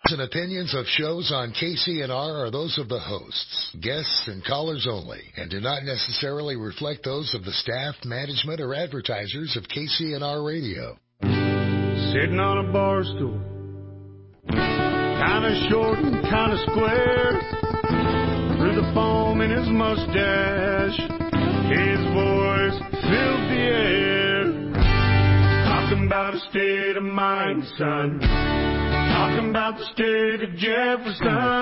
And opinions of shows on KCNR are those of the hosts, guests, and callers only, and do not necessarily reflect those of the staff, management, or advertisers of KCNR Radio. Sitting on a bar stool, kind of short and kind of square, through the foam in his mustache, his voice filled the air, talking about a state of mind, son. Talking about the state of Jefferson.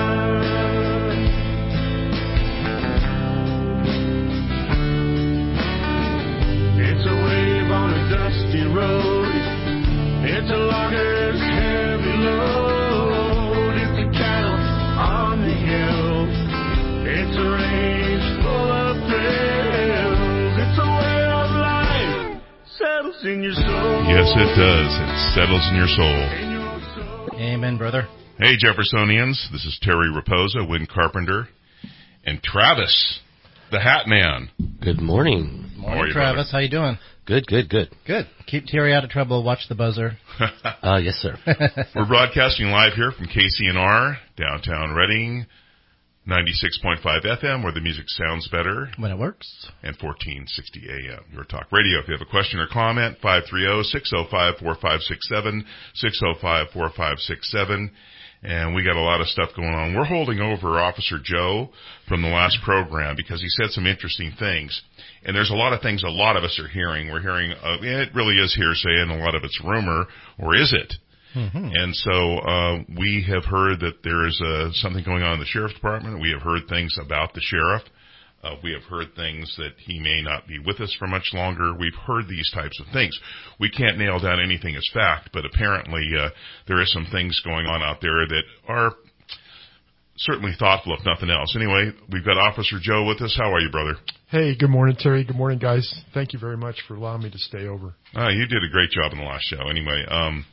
It's a wave on a dusty road. It's a logger's heavy load. It's a cattle on the hill. It's a range full of thrills. It's a way of life. Settles in your soul. Yes, it does. It settles in your soul. Amen, brother. Hey, Jeffersonians. This is Terry Raposa, Win Carpenter, and Travis, the Hat Man. Good morning. Morning, Travis. Brother? How you doing? Good. Good. Keep Terry out of trouble. Watch the buzzer. Yes, sir. We're broadcasting live here from KCNR, downtown Reading, 96.5 FM, where the music sounds better. When it works. And 1460 AM. Your Talk Radio. If you have a question or comment, 530-605-4567, 605-4567. And we got a lot of stuff going on. We're holding over Officer Joe from the last program because he said some interesting things. And there's a lot of things a lot of us are hearing. We're hearing, it really is hearsay, and a lot of it's rumor, or is it? Mm-hmm. And so we have heard that there is something going on in the Sheriff's Department. We have heard things about the Sheriff. We have heard things that he may not be with us for much longer. We've heard these types of things. We can't nail down anything as fact, but apparently there is some things going on out there that are certainly thoughtful, if nothing else. Anyway, we've got Officer Joe with us. How are you, brother? Hey, good morning, Terry. Good morning, guys. Thank you very much for allowing me to stay over. You did a great job in the last show. Anyway,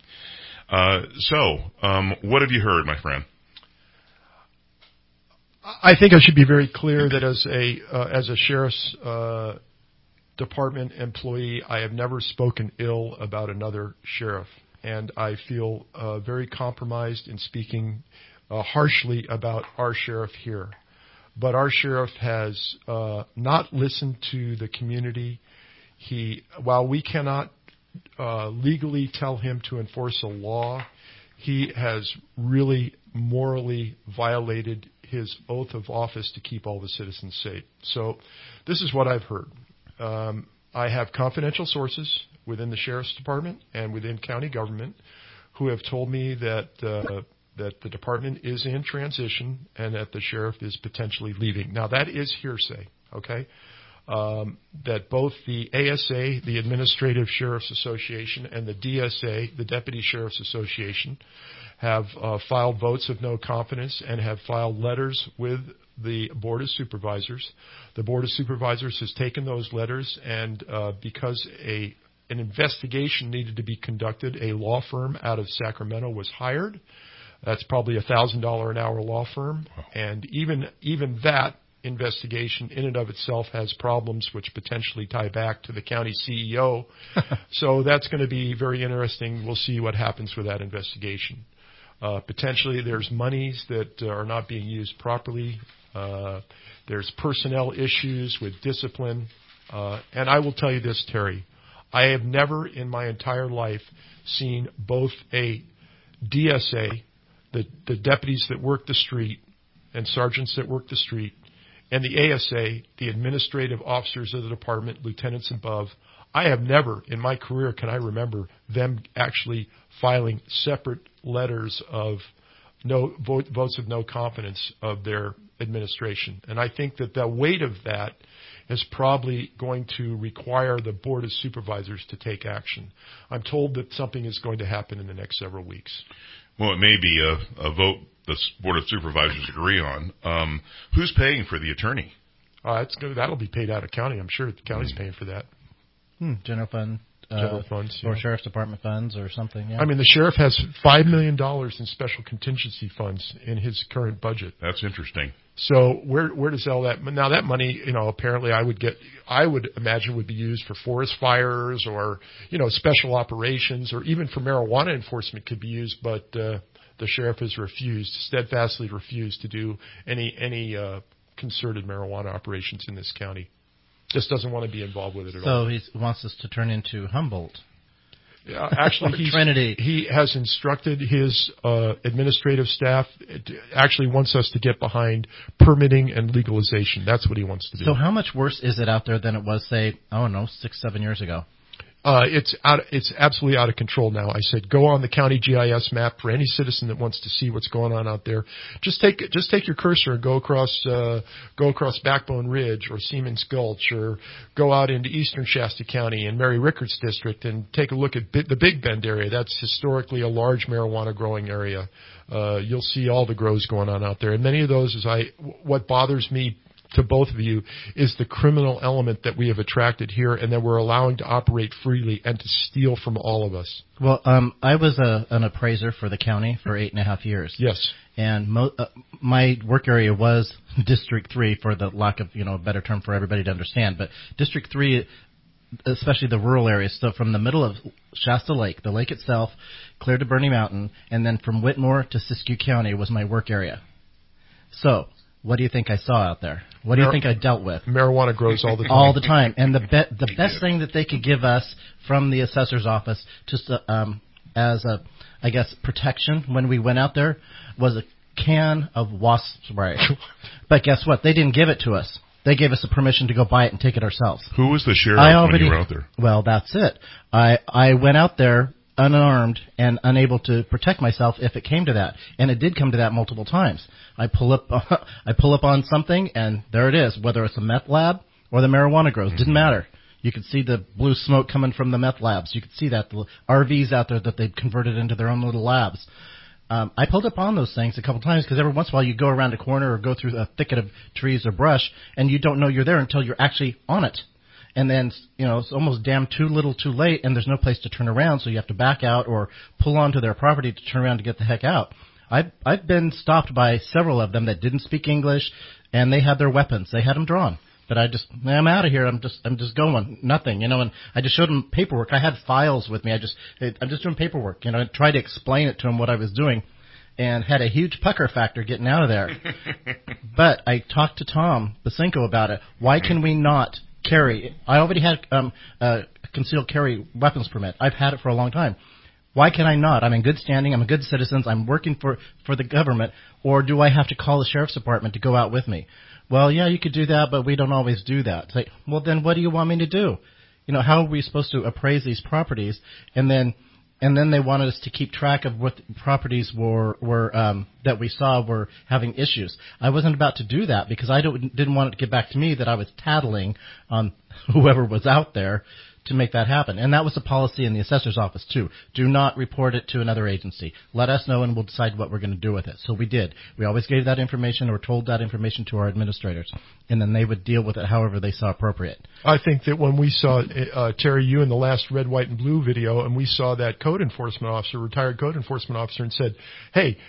what have you heard, my friend? I think I should be very clear that as a sheriff's department employee, I have never spoken ill about another sheriff, and I feel very compromised in speaking harshly about our sheriff here. But our sheriff has not listened to the community. While we cannot legally tell him to enforce a law, he has really morally violated his oath of office to keep all the citizens safe. So this is what I've heard. I have confidential sources within the Sheriff's Department and within county government who have told me that the department is in transition and that the sheriff is potentially leaving. Now, that is hearsay, okay? That both the ASA, the Administrative Sheriff's Association, and the DSA, the Deputy Sheriff's Association, have filed votes of no confidence and have filed letters with the Board of Supervisors. The Board of Supervisors has taken those letters, and because an investigation needed to be conducted, a law firm out of Sacramento was hired. That's probably a $1,000 an hour law firm, and even that investigation in and of itself has problems which potentially tie back to the county CEO. So that's going to be very interesting. We'll see what happens with that investigation. Potentially there's monies that are not being used properly. There's personnel issues with discipline. And I will tell you this, Terry. I have never in my entire life seen both a DSA, the deputies that work the street, and sergeants that work the street, and the ASA, the administrative officers of the department, lieutenants above. I have never, in my career, can I remember them actually filing separate letters of votes of no confidence of their administration. And I think that the weight of that is probably going to require the Board of Supervisors to take action. I'm told that something is going to happen in the next several weeks. Well, it may be a vote the Board of Supervisors agree on. Who's paying for the attorney? That'll be paid out of county. I'm sure the county's paying for that. General fund. General funds. Or yeah. Sheriff's Department funds or something. Yeah. I mean, the sheriff has $5 million in special contingency funds in his current budget. That's interesting. So where does all that? Now that money, apparently I would imagine would be used for forest fires or special operations or even for marijuana enforcement could be used. But the sheriff has steadfastly refused to do any concerted marijuana operations in this county. Just doesn't want to be involved with it at all. So he wants us to turn into Humboldt. Actually, Trinity. He has instructed his administrative staff. Actually, wants us to get behind permitting and legalization. That's what he wants to do. So how much worse is it out there than it was, say, 6-7 years ago? It's absolutely out of control now. I said, go on the county GIS map for any citizen that wants to see what's going on out there. Just take your cursor and go across Backbone Ridge or Siemens Gulch, or go out into eastern Shasta County and Mary Rickards District and take a look at the Big Bend area. That's historically a large marijuana growing area. You'll see all the grows going on out there. And many of those what bothers me to both of you is the criminal element that we have attracted here and that we're allowing to operate freely and to steal from all of us. Well, I was an appraiser for the county for 8.5 years. Yes. And my work area was District 3, for the lack of a better term for everybody to understand. But District 3, especially the rural areas, so from the middle of Shasta Lake, the lake itself, clear to Bernie Mountain, and then from Whitmore to Siskiyou County was my work area. So what do you think I saw out there? What do you think I dealt with? Marijuana grows all the time. All the time. And the best thing that they could give us from the assessor's office, just as a, I guess, protection when we went out there, was a can of wasp spray. But guess what? They didn't give it to us. They gave us a permission to go buy it and take it ourselves. Who was the sheriff when you were out there? Well, that's it. I went out there unarmed and unable to protect myself if it came to that. And it did come to that multiple times. I pull up on something, and there it is, whether it's a meth lab or the marijuana grows. Didn't matter. You could see the blue smoke coming from the meth labs. You could see that, the RVs out there that they'd converted into their own little labs. I pulled up on those things a couple times because every once in a while you go around a corner or go through a thicket of trees or brush, and you don't know you're there until you're actually on it. And then, it's almost damn too little too late, and there's no place to turn around, so you have to back out or pull onto their property to turn around to get the heck out. I've been stopped by several of them that didn't speak English, and they had their weapons. They had them drawn. But I'm out of here. I'm just going. Nothing, and I just showed them paperwork. I had files with me. I'm just doing paperwork. I tried to explain it to them what I was doing, and had a huge pucker factor getting out of there. But I talked to Tom Basinko about it. Why can we not carry? I already had a concealed carry weapons permit. I've had it for a long time. Why can I not? I'm in good standing. I'm a good citizen. I'm working for the government. Or do I have to call the sheriff's department to go out with me? Well, yeah, you could do that, but we don't always do that. It's like, well, then what do you want me to do? How are we supposed to appraise these properties? And then they wanted us to keep track of what properties were that we saw were having issues. I wasn't about to do that because I didn't want it to get back to me that I was tattling on whoever was out there to make that happen. And that was the policy in the assessor's office, too. Do not report it to another agency. Let us know, and we'll decide what we're going to do with it. So we did. We always gave that information or told that information to our administrators, and then they would deal with it however they saw appropriate. I think that when we saw, Terry, you in the last red, white, and blue video, and we saw that code enforcement officer, retired code enforcement officer, and said, hey,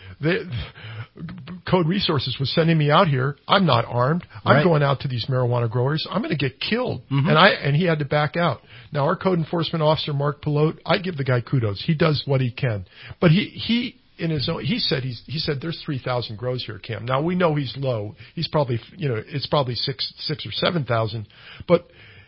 Code Resources was sending me out here. I'm not armed. I'm going out to these marijuana growers. I'm going to get killed. Mm-hmm. And he had to back out. Now, our code enforcement officer, Mark Pilote, I give the guy kudos. He does what he can. But he in his own, he said there's 3,000 grows here, Cam. Now, we know he's low. He's probably, it's probably 6 or 7,000. But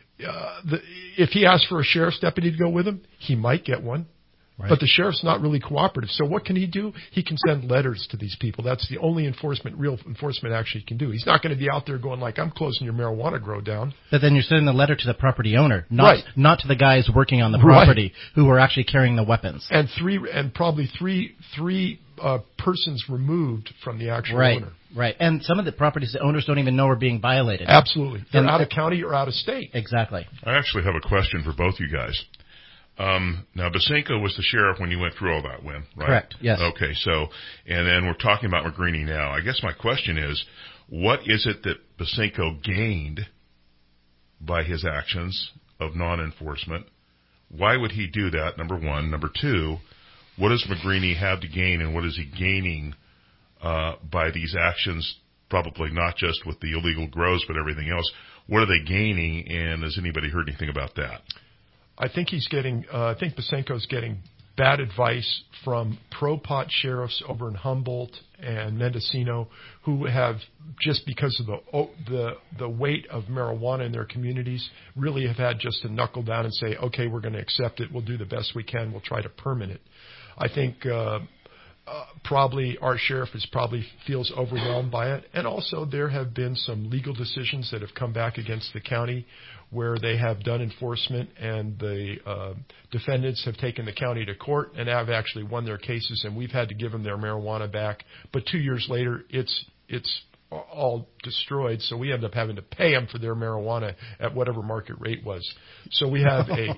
if he asked for a sheriff's deputy to go with him, he might get one. Right. But the sheriff's not really cooperative. So what can he do? He can send letters to these people. That's the only real enforcement action he can do. He's not going to be out there going like, I'm closing your marijuana grow down. But then you're sending the letter to the property owner, not to the guys working on the property who are actually carrying the weapons. And probably three persons removed from the actual owner. Right. And some of the properties the owners don't even know are being violated. Absolutely. They're out of county or out of state. Exactly. I actually have a question for both you guys. Now, Basinko was the sheriff when you went through all that, Win, right? Correct, yes. Okay, so, and then we're talking about McGreeny now. I guess my question is, what is it that Basinko gained by his actions of non-enforcement? Why would he do that, number one? Number two, what does McGreeny have to gain, and what is he gaining by these actions, probably not just with the illegal grows, but everything else? What are they gaining, and has anybody heard anything about that? I think he's getting. I think Basinko's getting bad advice from pro-pot sheriffs over in Humboldt and Mendocino, who have, just because of the weight of marijuana in their communities, really have had just to knuckle down and say, okay, we're going to accept it. We'll do the best we can. We'll try to permit it. I think probably our sheriff feels overwhelmed by it. And also there have been some legal decisions that have come back against the county where they have done enforcement, and the defendants have taken the county to court and have actually won their cases, and we've had to give them their marijuana back. But 2 years later, it's all destroyed, so we end up having to pay them for their marijuana at whatever market rate was. So we have a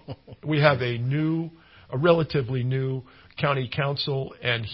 relatively new county council, and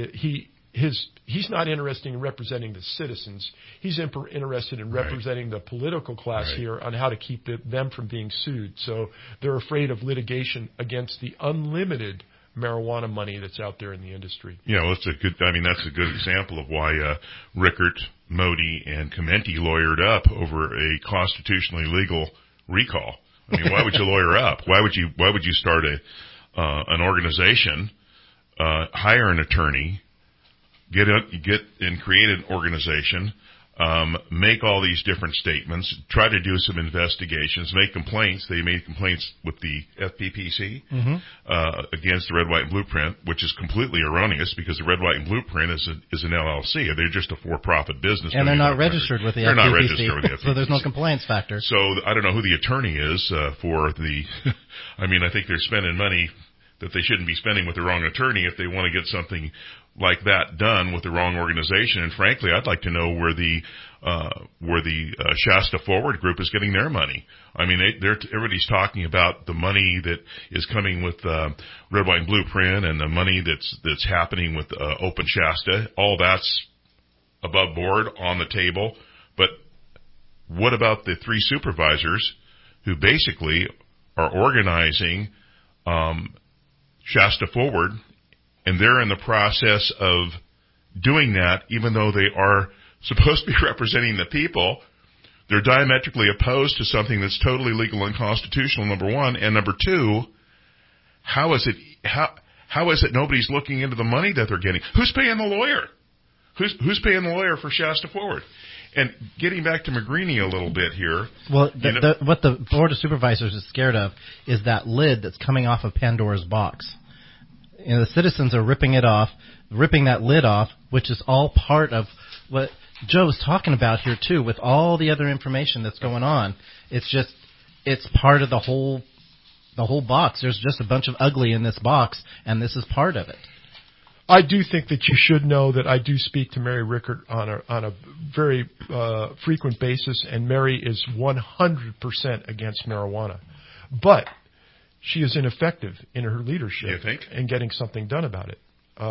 he's not interested in representing the citizens. He's interested in representing the political class here on how to keep them from being sued. So they're afraid of litigation against the unlimited marijuana money that's out there in the industry. Yeah, well, that's a good example of why Rickert, Modi, and Clemente lawyered up over a constitutionally legal recall. I mean, why would you lawyer up? Why would you start an organization, hire an attorney, get and create an organization, make all these different statements, try to do some investigations, make complaints. They made complaints with the FPPC against the Red, White, and Blueprint, which is completely erroneous because the Red, White, and Blueprint is an LLC. They're just a for-profit business. And they're not registered with the FPPC. They're not registered with the FPPC. So there's no compliance factor. So I don't know who the attorney is for the – I mean, I think they're spending money that they shouldn't be spending with the wrong attorney if they want to get something like that done with the wrong organization. And frankly, I'd like to know where the Shasta Forward group is getting their money. I mean, everybody's talking about the money that is coming with Red, White, and Blueprint, and the money that's happening with Open Shasta. All that's above board on the table. But what about the three supervisors who basically are organizing Shasta Forward, and they're in the process of doing that, even though they are supposed to be representing the people? They're diametrically opposed to something that's totally legal and constitutional, number one. And number two, how is it nobody's looking into the money that they're getting? Who's paying the lawyer? Who's paying the lawyer for Shasta Forward? And getting back to McGreeny a little bit here. Well, what the Board of Supervisors is scared of is that lid that's coming off of Pandora's box. You know, the citizens are ripping that lid off, which is all part of what Joe's talking about here too, with all the other information that's going on. It's part of the whole box. There's just a bunch of ugly in this box, and this is part of it. I do think that you should know that I do speak to Mary Rickert on a very frequent basis, and Mary is 100% against marijuana. But she is ineffective in her leadership in getting something done about it.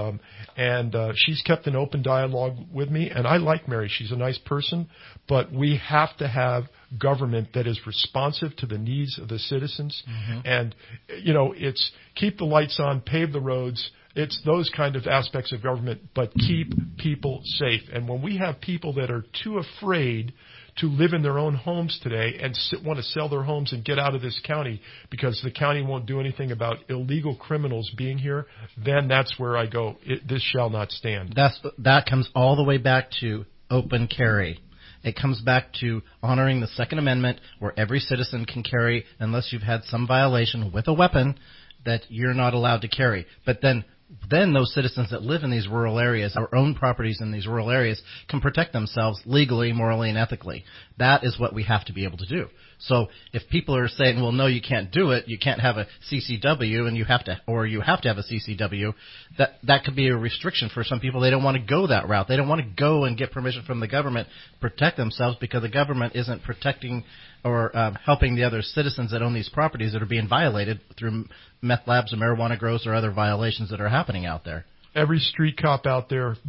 And she's kept an open dialogue with me, and I like Mary. She's a nice person, but we have to have government that is responsive to the needs of the citizens. And, it's keep the lights on, pave the roads. It's those kind of aspects of government, but keep people safe. And when we have people that are too afraid to live in their own homes today and want to sell their homes and get out of this county because the county won't do anything about illegal criminals being here, then that's where I go, this shall not stand. That comes all the way back to open carry. It comes back to honoring the Second Amendment, where every citizen can carry unless you've had some violation with a weapon that you're not allowed to carry. But then those citizens that live in these rural areas, or own properties in these rural areas, can protect themselves legally, morally, and ethically. That is what we have to be able to do. So if people are saying, well, no, you can't do it, you can't have a CCW, and you have to have a CCW, that could be a restriction for some people. They don't want to go that route. They don't want to go and get permission from the government to protect themselves because the government isn't protecting or helping the other citizens that own these properties that are being violated through meth labs or marijuana grows or other violations that are happening out there. Every street cop out there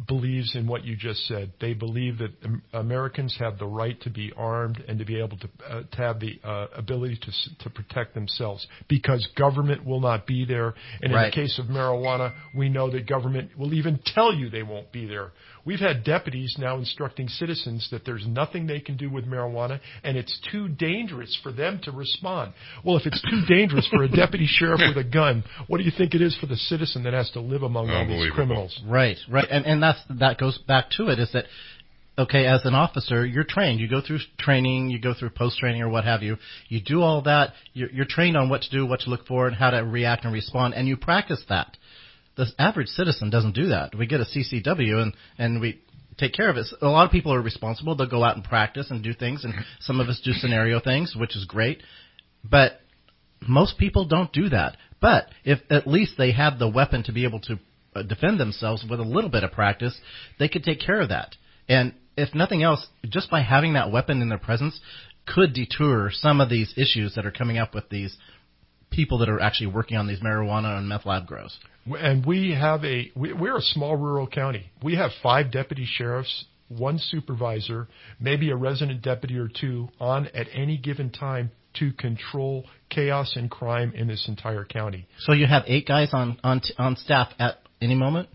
believes in what you just said. They believe that Americans have the right to be armed and to be able to have the ability to protect themselves, because government will not be there. And in the case of marijuana, we know that government will even tell you they won't be there. We've had deputies now instructing citizens that there's nothing they can do with marijuana, and it's too dangerous for them to respond. Well, if it's too dangerous for a deputy sheriff with a gun, what do you think it is for the citizen that has to live among all these criminals? Right. And that goes back to it, is that, okay, as an officer, you're trained. You go through training, you go through post-training or what have you. You do all that. You're trained on what to do, what to look for, and how to react and respond, and you practice that. The average citizen doesn't do that. We get a CCW and we take care of it. A lot of people are responsible. They'll go out and practice and do things, and some of us do scenario things, which is great. But most people don't do that. But if at least they have the weapon to be able to defend themselves with a little bit of practice, they could take care of that. And if nothing else, just by having that weapon in their presence could deter some of these issues that are coming up with these people that are actually working on these marijuana and meth lab grows. And we're a small rural county. We have 5 deputy sheriffs, 1 supervisor, maybe a resident deputy or 2 on at any given time to control chaos and crime in this entire county. So you have 8 guys on staff at any moment?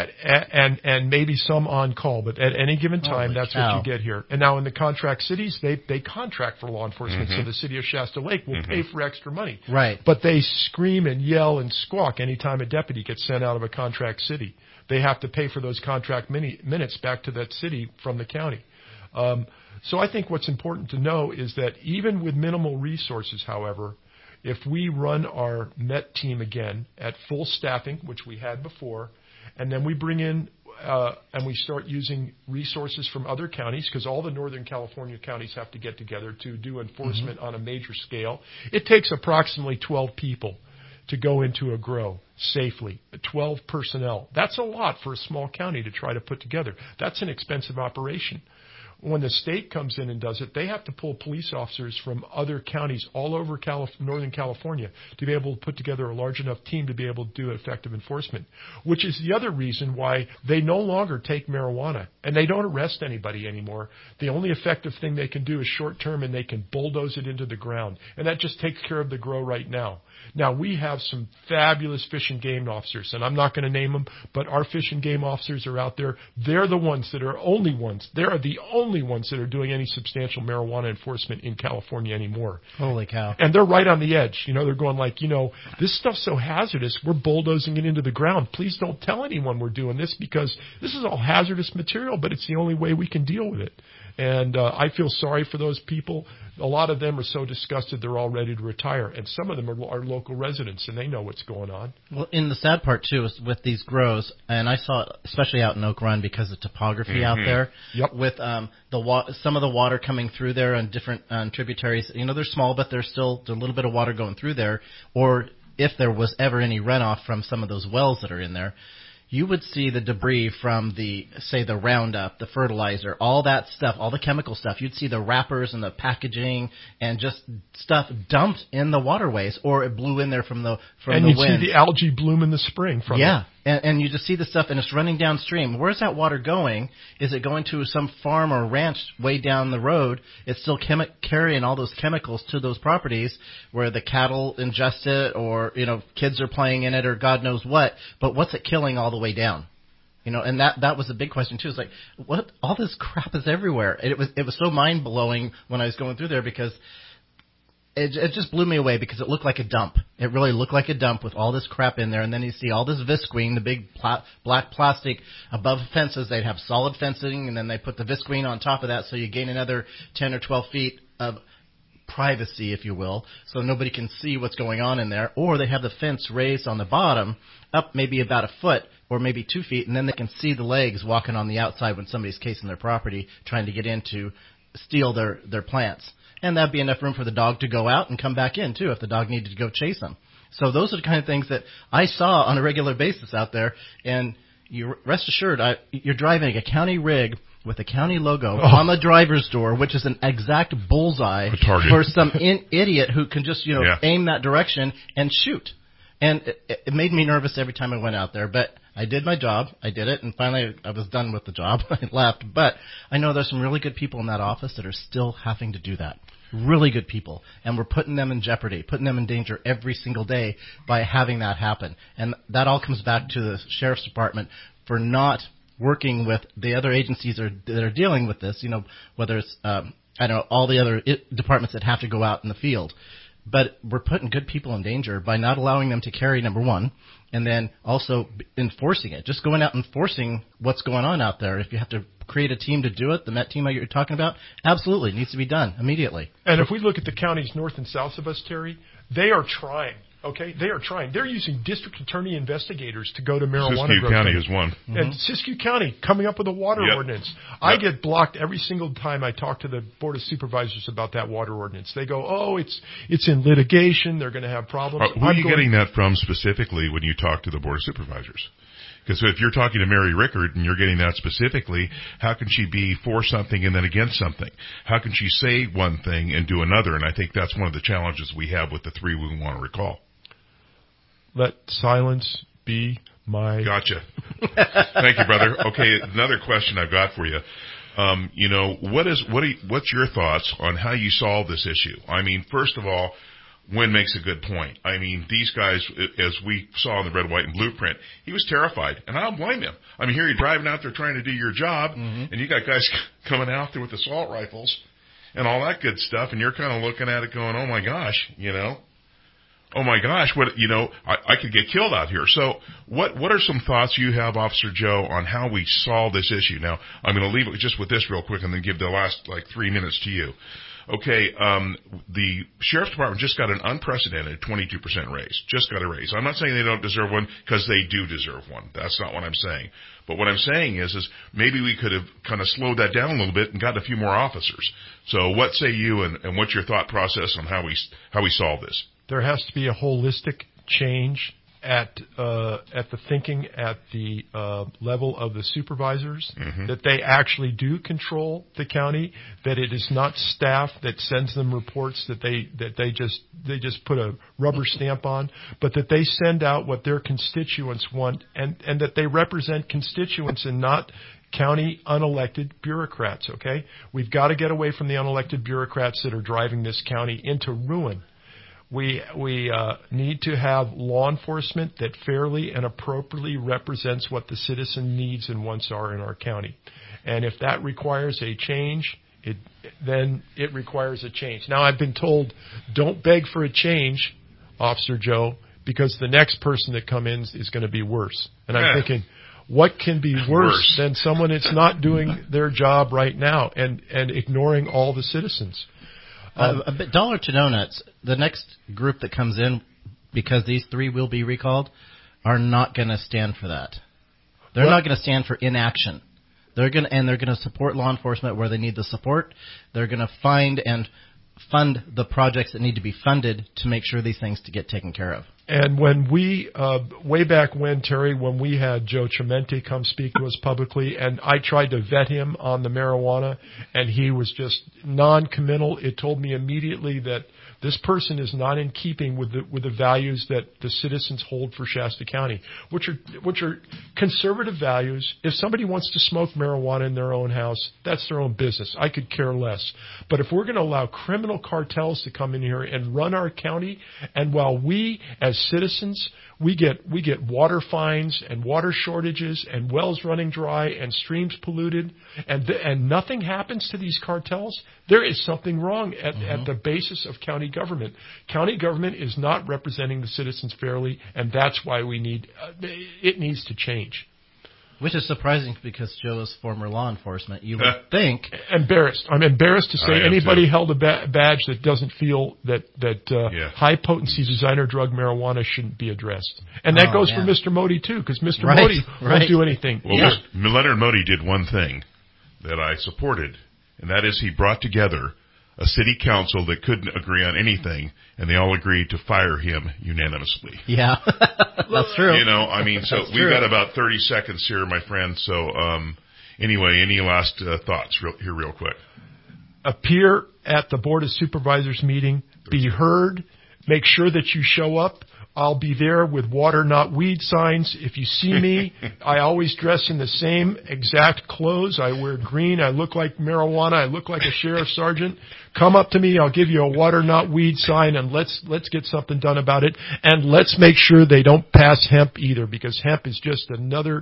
And maybe some on call, but at any given time, that's what you get here. And now in the contract cities, they contract for law enforcement, so the city of Shasta Lake will pay for extra money. Right. But they scream and yell and squawk anytime a deputy gets sent out of a contract city. They have to pay for those contract minutes back to that city from the county. So I think what's important to know is that even with minimal resources, however, if we run our MET team again at full staffing, which we had before, and then we bring in and we start using resources from other counties, because all the Northern California counties have to get together to do enforcement on a major scale. It takes approximately 12 people to go into a grow safely, 12 personnel. That's a lot for a small county to try to put together. That's an expensive operation. When the state comes in and does it, they have to pull police officers from other counties all over Northern California to be able to put together a large enough team to be able to do effective enforcement, which is the other reason why they no longer take marijuana and they don't arrest anybody anymore. The only effective thing they can do is short term, and they can bulldoze it into the ground, and that just takes care of the grow right now. Now, we have some fabulous fish and game officers, and I'm not going to name them, but our fish and game officers are out there. They're the ones that are only ones. They are the only ones that are doing any substantial marijuana enforcement in California anymore. Holy cow. And they're right on the edge. You know, they're going like, you know, this stuff's so hazardous, we're bulldozing it into the ground. Please don't tell anyone we're doing this, because this is all hazardous material, but it's the only way we can deal with it. And I feel sorry for those people. A lot of them are so disgusted they're all ready to retire. And some of them are local residents, and they know what's going on. Well, in the sad part, too, is with these grows, and I saw it especially out in Oak Run because of topography out there, with some of the water coming through there and different tributaries. You know, they're small, but there's still a little bit of water going through there. Or if there was ever any runoff from some of those wells that are in there, you would see the debris from the Roundup, the fertilizer, all that stuff, all the chemical stuff. You'd see the wrappers and the packaging and just stuff dumped in the waterways, or it blew in there from the wind. And you'd see the algae bloom in the spring from it. And you just see the stuff, and it's running downstream. Where's that water going? Is it going to some farm or ranch way down the road? It's still carrying all those chemicals to those properties where the cattle ingest it, or, you know, kids are playing in it, or God knows what. But what's it killing all the way down? You know, and that was a big question too. It's like, what? All this crap is everywhere. And it was so mind blowing when I was going through there, because it just blew me away, because it looked like a dump. It really looked like a dump with all this crap in there. And then you see all this visqueen, the big black plastic above fences. They'd have solid fencing, and then they put the visqueen on top of that, so you gain another 10 or 12 feet of privacy, if you will, so nobody can see what's going on in there. Or they have the fence raised on the bottom, up maybe about a foot or maybe 2 feet, and then they can see the legs walking on the outside when somebody's casing their property, trying to get in to steal their plants. And that'd be enough room for the dog to go out and come back in, too, if the dog needed to go chase them. So those are the kind of things that I saw on a regular basis out there. And you rest assured, you're driving a county rig with a county logo on the driver's door, which is an exact bullseye for some idiot who can just, aim that direction and shoot. And it made me nervous every time I went out there. But I did my job. I did it, and finally I was done with the job. I left. But I know there's some really good people in that office that are still having to do that. Really good people. And we're putting them in jeopardy, putting them in danger every single day by having that happen. And that all comes back to the Sheriff's Department for not working with the other agencies that are dealing with this, whether it's, all the other departments that have to go out in the field. But we're putting good people in danger by not allowing them to carry, number one, and then also enforcing it. Just going out and enforcing what's going on out there. If you have to create a team to do it, the Met team that you're talking about, absolutely, it needs to be done immediately. And if we look at the counties north and south of us, Terry, they are trying. Okay, they are trying. They're using district attorney investigators to go to marijuana. Siskiyou County is one. And Siskiyou County coming up with a water ordinance. I get blocked every single time I talk to the Board of Supervisors about that water ordinance. They go, oh, it's in litigation. They're going to have problems. Who are you getting that from specifically when you talk to the Board of Supervisors? Because if you're talking to Mary Rickard and you're getting that specifically, how can she be for something and then against something? How can she say one thing and do another? And I think that's one of the challenges we have with the three we want to recall. Let silence be my... Gotcha. Thank you, brother. Okay, another question I've got for you. What's your thoughts on how you solve this issue? I mean, first of all, Wynn makes a good point. I mean, these guys, as we saw in the red, white, and blueprint, he was terrified, and I don't blame him. I mean, here you're driving out there trying to do your job, and you got guys coming out there with assault rifles and all that good stuff, and you're kind of looking at it going, oh my gosh, oh my gosh, I could get killed out here. So what are some thoughts you have, Officer Joe, on how we solve this issue? Now, I'm going to leave it just with this real quick and then give the last 3 minutes to you. Okay, the Sheriff's Department just got an unprecedented 22% raise. Just got a raise. I'm not saying they don't deserve one, because they do deserve one. That's not what I'm saying. But what I'm saying is maybe we could have kind of slowed that down a little bit and gotten a few more officers. So what say you, and what's your thought process on how we solve this? There has to be a holistic change at the thinking at the level of the supervisors, that they actually do control the county, that it is not staff that sends them reports that they just put a rubber stamp on, but that they send out what their constituents want, and that they represent constituents and not county unelected bureaucrats. Okay, we've got to get away from the unelected bureaucrats that are driving this county into ruin. We need to have law enforcement that fairly and appropriately represents what the citizen needs and wants are in our county. And if that requires a change, then it requires a change. Now, I've been told, don't beg for a change, Officer Joe, because the next person that comes in is going to be worse. And I'm thinking, what can be worse than someone that's not doing their job right now and ignoring all the citizens? $1 to donuts. The next group that comes in, because these three will be recalled, are not going to stand for that. They're not going to stand for inaction. They're going to support law enforcement where they need the support. They're going to find and fund the projects that need to be funded to make sure these things to get taken care of. And when we, way back when, Terry, when we had Joe Tremente come speak to us publicly, and I tried to vet him on the marijuana, and he was just non-committal, it told me immediately that this person is not in keeping with the values that the citizens hold for Shasta County, which are conservative values. If somebody wants to smoke marijuana in their own house, that's their own business. I could care less. But if we're going to allow criminal cartels to come in here and run our county, and while we as citizens, we get water fines and water shortages and wells running dry and streams polluted, and nothing happens to these cartels, there is something wrong at the basis of county government. County government is not representing the citizens fairly, and that's why it needs to change. Which is surprising because Joe is former law enforcement. You would think... Embarrassed. I'm embarrassed to say anybody held a badge that doesn't feel that high-potency designer drug marijuana shouldn't be addressed. And that goes for Mr. Modi, too, because Mr. Modi won't do anything. Well, Leonard Modi did one thing that I supported, and that is he brought together a city council that couldn't agree on anything, and they all agreed to fire him unanimously. Yeah, that's true. We've got about 30 seconds here, my friend. So, anyway, any last thoughts real quick? Appear at the Board of Supervisors meeting, be heard, make sure that you show up. I'll be there with water, not weed signs. If you see me, I always dress in the same exact clothes. I wear green. I look like marijuana. I look like a sheriff's sergeant. Come up to me. I'll give you a water, not weed sign, and let's get something done about it. And let's make sure they don't pass hemp either, because hemp is just another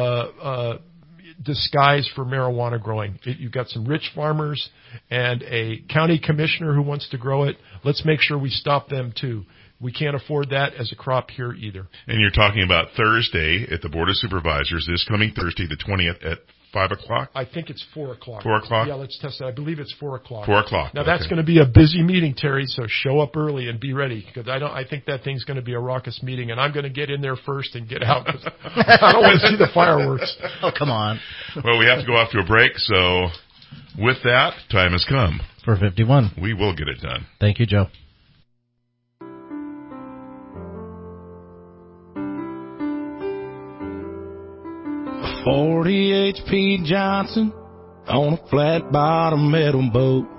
disguise for marijuana growing. You've got some rich farmers and a county commissioner who wants to grow it. Let's make sure we stop them too. We can't afford that as a crop here either. And you're talking about Thursday at the Board of Supervisors, this coming Thursday, the 20th at 5 o'clock? I think it's 4 o'clock. 4 o'clock? Yeah, let's test it. I believe it's 4 o'clock. 4 o'clock. Now that's going to be a busy meeting, Terry, so show up early and be ready, because I think that thing's going to be a raucous meeting, and I'm going to get in there first and get out, because I don't want to see the fireworks. Oh, come on. Well, we have to go off to a break, so with that, time has come. For 51. We will get it done. Thank you, Joe. 40 HP Johnson on a flat bottom metal boat.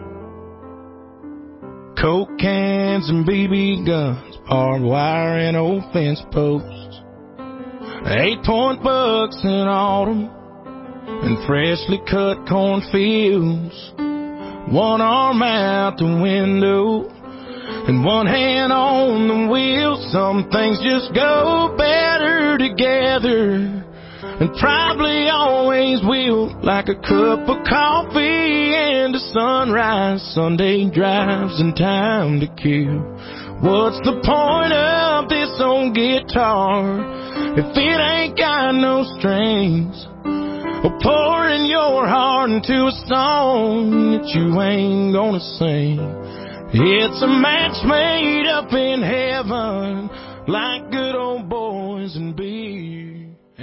Coke cans and BB guns, barbed wire and old fence posts. 8-point bucks in autumn and freshly cut cornfields. One arm out the window and one hand on the wheel. Some things just go better together, and probably always will, like a cup of coffee and a sunrise, Sunday drives and time to kill. What's the point of this old guitar if it ain't got no strings? Or pouring your heart into a song that you ain't gonna sing. It's a match made up in heaven, like good old boys and beer.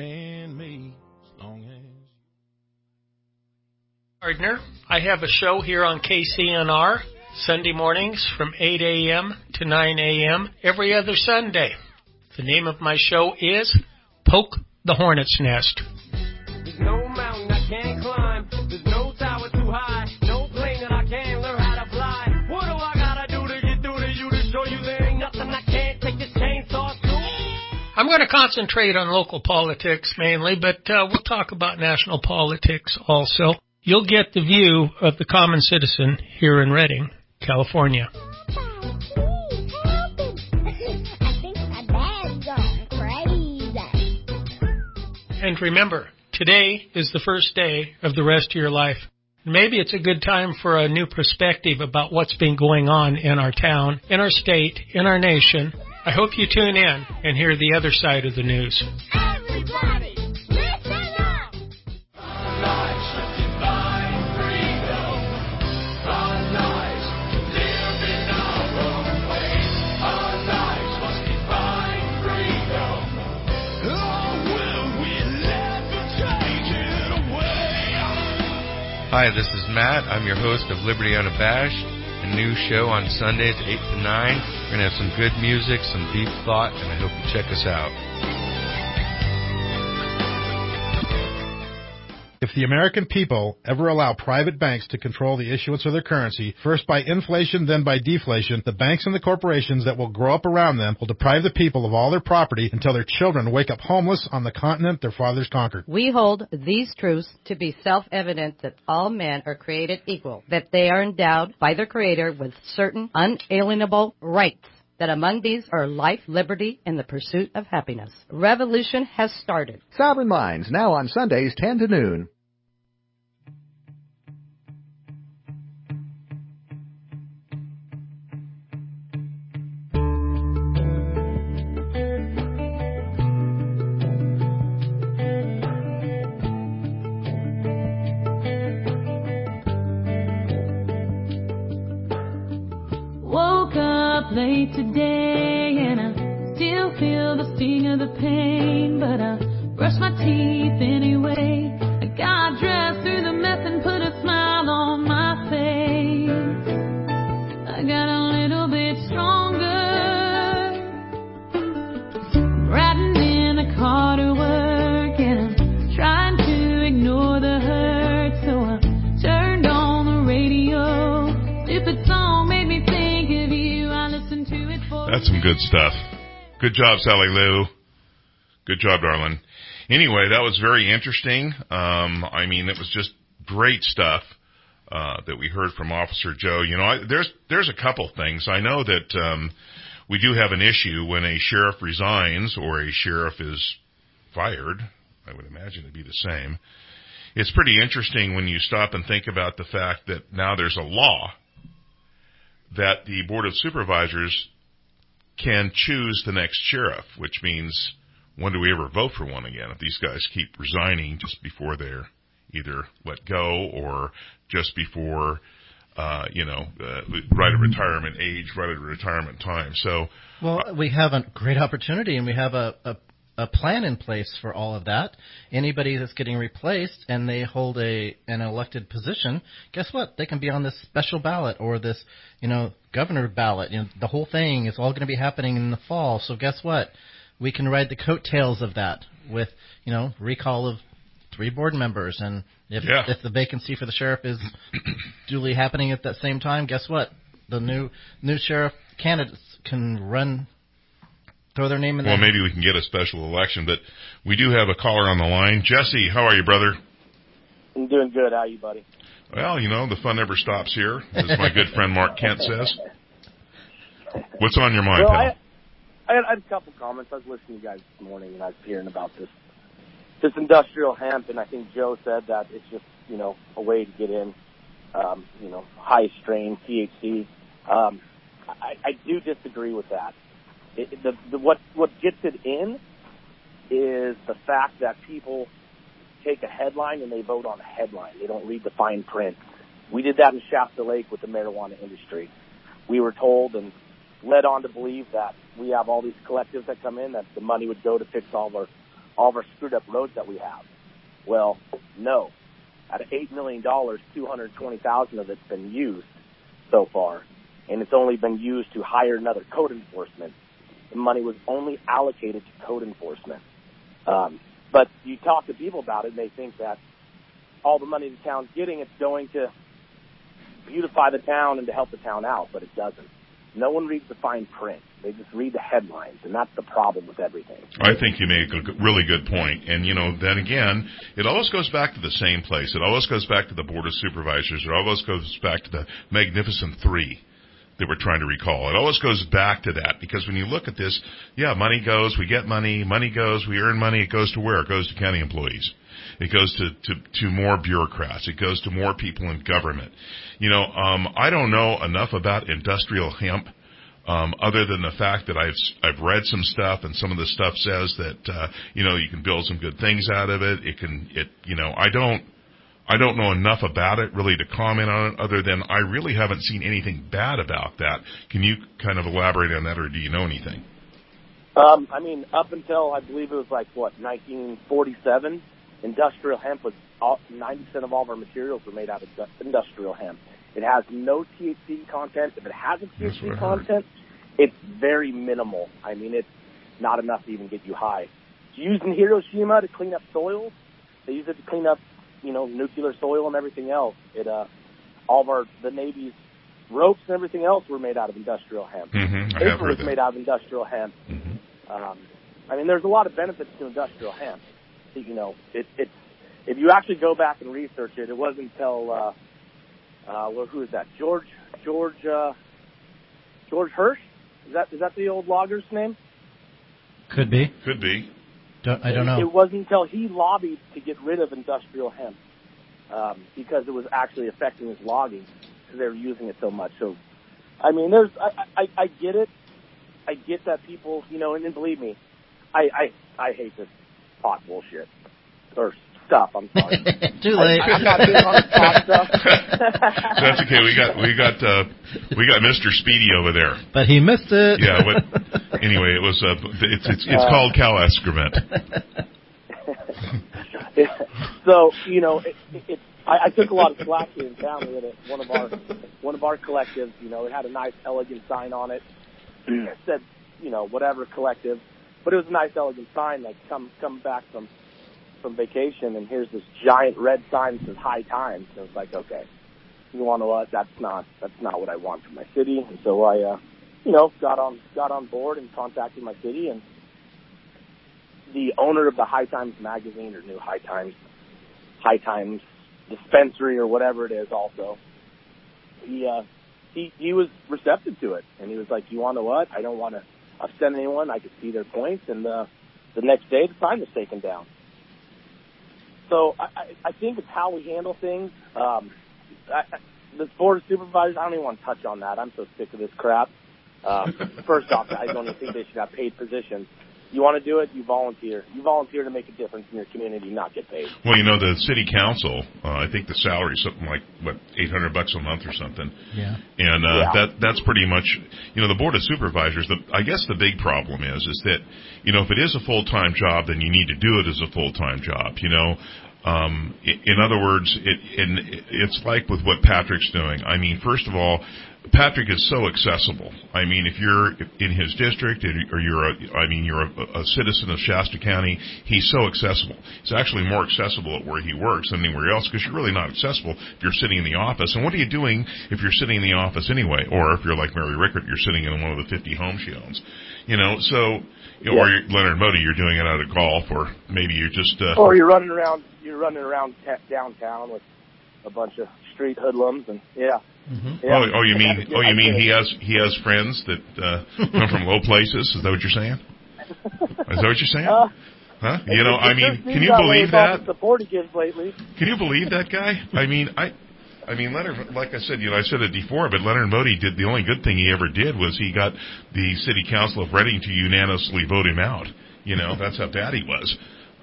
Gardner. I have a show here on KCNR Sunday mornings from 8 a.m. to 9 a.m. every other Sunday. The name of my show is Poke the Hornet's Nest. There's no mountain I can't climb. There's no tower too high. No plane that I can't learn how to fly. What do I gotta do to get through to you to show you there ain't nothing I can't take this chainsaw to? I'm going to concentrate on local politics mainly, but we'll talk about national politics also. You'll get the view of the common citizen here in Redding, California. And remember, today is the first day of the rest of your life. Maybe it's a good time for a new perspective about what's been going on in our town, in our state, in our nation. I hope you tune in and hear the other side of the news. Everybody! Hi, this is Matt. I'm your host of Liberty Unabashed, a new show on Sundays 8 to 9. We're going to have some good music, some deep thought, and I hope you check us out. If the American people ever allow private banks to control the issuance of their currency, first by inflation, then by deflation, the banks and the corporations that will grow up around them will deprive the people of all their property until their children wake up homeless on the continent their fathers conquered. We hold these truths to be self-evident that all men are created equal, that they are endowed by their Creator with certain unalienable rights, that among these are life, liberty, and the pursuit of happiness. Revolution has started. Sovereign Minds, now on Sundays 10 to noon. Late today and I still feel the sting of the pain, but I brush my teeth anyway. I got dressed through the mess and put a smile on my face. I got a little bit stronger. I'm riding in the car to work and I'm trying to ignore the hurt, so I turned on the radio. Stupid song made me think of you. That's some good stuff. Good job, Sally Lou. Good job, darling. Anyway, that was very interesting. I mean, it was just great stuff that we heard from Officer Joe. You know, there's a couple things. I know that we do have an issue when a sheriff resigns or a sheriff is fired. I would imagine it'd be the same. It's pretty interesting when you stop and think about the fact that now there's a law that the Board of Supervisors can choose the next sheriff, which means when do we ever vote for one again if these guys keep resigning just before they're either let go or just before, right at retirement age, right at retirement time. So, well, we have a great opportunity, and we have a plan in place for all of that. Anybody that's getting replaced and they hold an elected position, guess what? They can be on this special ballot or this, governor ballot. The whole thing is all going to be happening in the fall. So guess what? We can ride the coattails of that with, recall of 3 board members. And if the vacancy for the sheriff is duly happening at that same time, guess what? The new sheriff candidates can run. Throw their name in there. Well, maybe we can get a special election, but we do have a caller on the line. Jesse, how are you, brother? I'm doing good. How are you, buddy? Well, the fun never stops here, as my good friend Mark Kent says. What's on your mind, pal? I had a couple comments. I was listening to you guys this morning, and I was hearing about this industrial hemp, and I think Joe said that it's just, a way to get in, high strain THC. I do disagree with that. What gets it in is the fact that people take a headline and they vote on a headline. They don't read the fine print. We did that in Shasta Lake with the marijuana industry. We were told and led on to believe that we have all these collectives that come in, that the money would go to fix all of our screwed up roads that we have. Well, no. Out of $8 million, $220,000 of it's been used so far, and it's only been used to hire another code enforcement. The money was only allocated to code enforcement. But you talk to people about it, and they think that all the money the town's getting, it's going to beautify the town and to help the town out, but it doesn't. No one reads the fine print. They just read the headlines, and that's the problem with everything. I think you make a really good point. And, then again, it always goes back to the same place. It always goes back to the Board of Supervisors. It always goes back to the Magnificent Three that we're trying to recall. It always goes back to that, because when you look at this, money goes, we get money goes, we earn money, it goes to where? It goes to county employees. It goes to more bureaucrats. It goes to more people in government. I don't know enough about industrial hemp, other than the fact that I've read some stuff, and some of the stuff says that, you can build some good things out of it. I don't know enough about it really to comment on it, other than I really haven't seen anything bad about that. Can you kind of elaborate on that, or do you know anything? Up until I believe it was 1947, industrial hemp was 90% of all of our materials were made out of industrial hemp. It has no THC content. If it has a THC content, it's very minimal. It's not enough to even get you high. It's used in Hiroshima to clean up soils. They use it to clean up nuclear soil and everything else. All of the Navy's ropes and everything else were made out of industrial hemp. Paper was made out of industrial hemp. There's a lot of benefits to industrial hemp. If you actually go back and research it, it wasn't until who is that? George Hirsch? Is that the old logger's name? Could be. I don't know. It wasn't until he lobbied to get rid of industrial hemp because it was actually affecting his logging because they were using it so much. So, I get it. I get that people, and believe me, I hate this pot bullshit or stuff. I'm sorry. Too late. I'm not big on the pot stuff. That's okay. We got Mr. Speedy over there. But he missed it. Yeah. Anyway, it was it's called Cal excrement. So I took a lot of slack here in town. We had one of our collectives. It had a nice, elegant sign on it. It said, whatever collective, but it was a nice, elegant sign. Like come back from vacation, and here's this giant red sign that says High Times. And it's like, okay, you want to what? That's not what I want for my city. And so I got on board and contacted my city, and the owner of the High Times magazine, or new High Times dispensary, or whatever it is, also, he was receptive to it, and he was like, "You want to know what? I don't want to upset anyone. I could see their points," and the next day the sign was taken down. So I think it's how we handle things. The board of supervisors, I don't even want to touch on that. I'm so sick of this crap. First off, I don't even think they should have paid positions. You want to do it, you volunteer. You volunteer to make a difference in your community, not get paid. Well, the city council, I think the salary is something like, $800 a month or something. Yeah. And that's pretty much, the board of supervisors, I guess the big problem is that, if it is a full-time job, then you need to do it as a full-time job, in other words, it's like with what Patrick's doing. I mean, first of all, Patrick is so accessible. I mean, if you're in his district or you're a citizen of Shasta County, he's so accessible. He's actually more accessible at where he works than anywhere else, because you're really not accessible if you're sitting in the office. And what are you doing if you're sitting in the office anyway? Or if you're like Mary Rickert, you're sitting in one of the 50 homes she owns. Or Leonard Modi, you're doing it out of golf, or maybe you're just or you're running around downtown with a bunch of street hoodlums, and Mm-hmm. Yeah. Oh, you mean he has friends that come from low places? Is that what you're saying? Is that what you're saying? Huh? Can you believe that? Support he gives lately. Can you believe that guy? I mean, Leonard, like I said, I said it before, but Leonard Modi did, the only good thing he ever did was he got the city council of Reading to unanimously vote him out. That's how bad he was.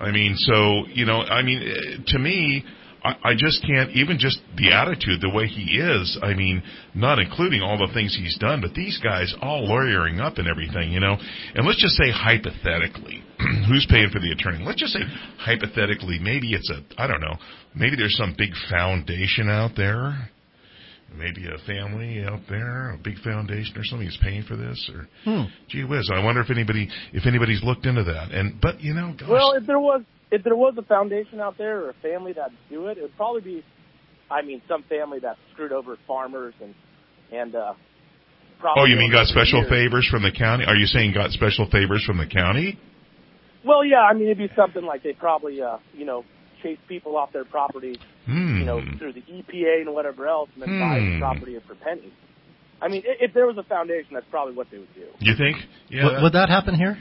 To me, I just can't, even just the attitude, the way he is, not including all the things he's done, but these guys all lawyering up and everything, and let's just say hypothetically, who's paying for the attorney? Let's just say hypothetically, maybe maybe there's some big foundation out there, maybe a family out there, a big foundation or something is paying for this, or gee whiz, I wonder if anybody's looked into that. But gosh. Well, if there was a foundation out there or a family that'd do it, it would probably be, some family that screwed over farmers and probably. Oh, you mean got special favors from the county? Are you saying got special favors from the county? Well, yeah, it'd be something like they probably, chase people off their property, through the EPA and whatever else, and then buy the property for pennies. If there was a foundation, that's probably what they would do. You think? Yeah. Would that happen here?